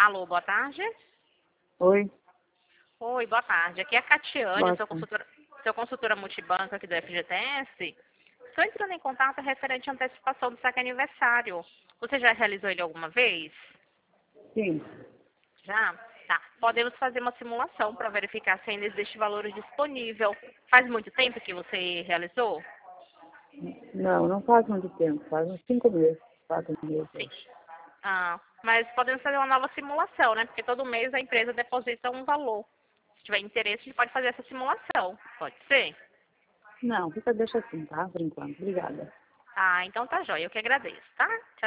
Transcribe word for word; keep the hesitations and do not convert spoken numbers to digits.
Alô, boa tarde. Oi, Oi, boa tarde. Aqui é a Catiane, boa sou tarde. consultora, sou consultora multibanco aqui do F G T S. Estou entrando em contato referente à antecipação do saque aniversário. Você já realizou ele alguma vez? Sim, Já? Tá. Podemos fazer uma simulação para verificar se ainda existe valor disponível. Faz muito tempo que você realizou? não, não faz muito tempo, faz uns cinco meses, quatro meses, Sim. acho. Ah, mas podemos fazer uma nova simulação, né? Porque todo mês a empresa deposita um valor. Se tiver interesse, a gente pode fazer essa simulação. Pode ser? Não, fica, deixa assim, tá? Por enquanto, obrigada. Ah, então tá jóia. Eu que agradeço, tá? Tchau.